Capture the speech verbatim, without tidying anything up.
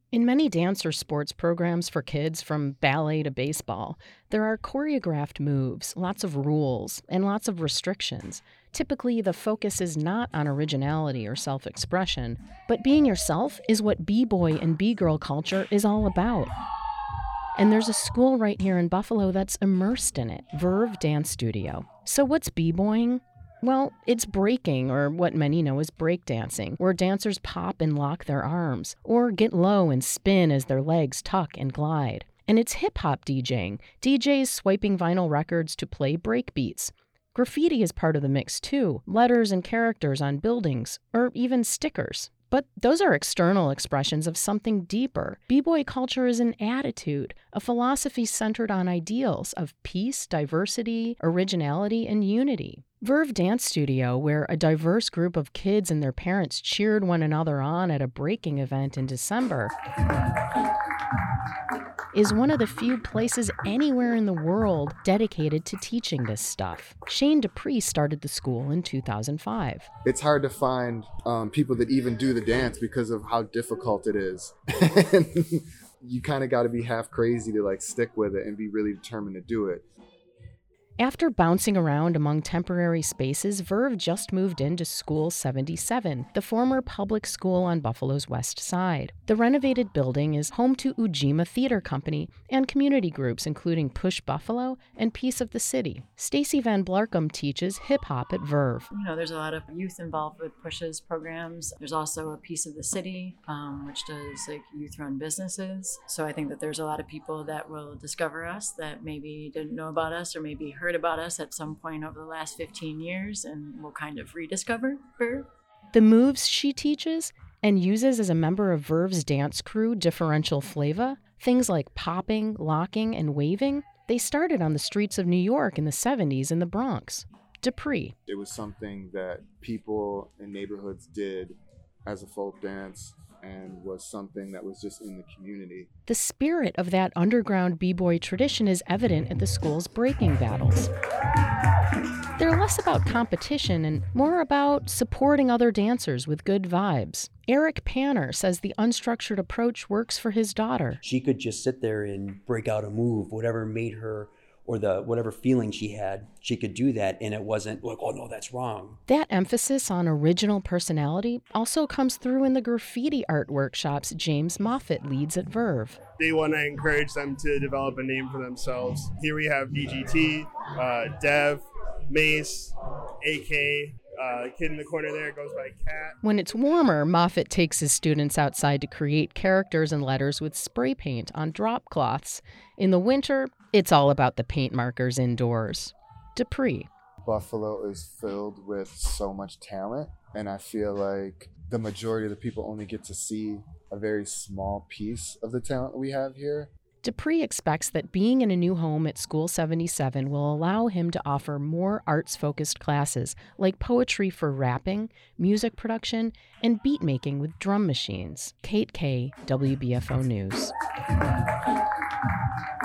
In many dance or sports programs for kids, from ballet to baseball, there are choreographed moves, lots of rules, and lots of restrictions. Typically, the focus is not on originality or self-expression, but being yourself is what b-boy and b-girl culture is all about. And there's a school right here in Buffalo that's immersed in it, Verve Dance Studio. So what's b-boying? Well, it's breaking, or what many know as breakdancing, where dancers pop and lock their arms, or get low and spin as their legs tuck and glide. And it's hip-hop DJing, D Js swiping vinyl records to play break beats. Graffiti is part of the mix too, letters and characters on buildings, or even stickers. But those are external expressions of something deeper. B-boy culture is an attitude, a philosophy centered on ideals of peace, diversity, originality, and unity. Verve Dance Studio, where a diverse group of kids and their parents cheered one another on at a breaking event in December, is one of the few places anywhere in the world dedicated to teaching this stuff. Shane Dupree started the school in two thousand five. It's hard to find um, people that even do the dance because of how difficult it is. You kind of got to be half crazy to like stick with it and be really determined to do it. After bouncing around among temporary spaces, Verve just moved into School seventy-seven, the former public school on Buffalo's west side. The renovated building is home to Ujima Theater Company and community groups including Push Buffalo and Piece of the City. Stacy Van Blarkum teaches hip-hop at Verve. You know, there's a lot of youth involved with Push's programs. There's also a Piece of the City, um, which does like youth-run businesses. So I think that there's a lot of people that will discover us that maybe didn't know about us or maybe heard about us at some point over the last fifteen years, and will kind of rediscover Verve. The moves she teaches and uses as a member of Verve's dance crew, Differential Flava, things like popping, locking, and waving, they started on the streets of New York in the seventies in the Bronx. Dupree. It was something that people in neighborhoods did as a folk dance, and was something that was just in the community. The spirit of that underground b-boy tradition is evident at the school's breaking battles. They're less about competition and more about supporting other dancers with good vibes. Eric Panner says the unstructured approach works for his daughter. She could just sit there and break out a move, whatever made her, or the whatever feeling she had, she could do that, and it wasn't like, oh no, that's wrong. That emphasis on original personality also comes through in the graffiti art workshops James Moffitt leads at Verve. They want to encourage them to develop a name for themselves. Here we have D G T, uh, Dev, Mace, A K, uh, kid in the corner there goes by Cat. When it's warmer, Moffitt takes his students outside to create characters and letters with spray paint on drop cloths. In the winter, it's all about the paint markers indoors. Dupree. Buffalo is filled with so much talent, and I feel like the majority of the people only get to see a very small piece of the talent we have here. Dupree expects that being in a new home at School seventy-seven will allow him to offer more arts-focused classes like poetry for rapping, music production, and beat making with drum machines. Kate Kay, W B F O News.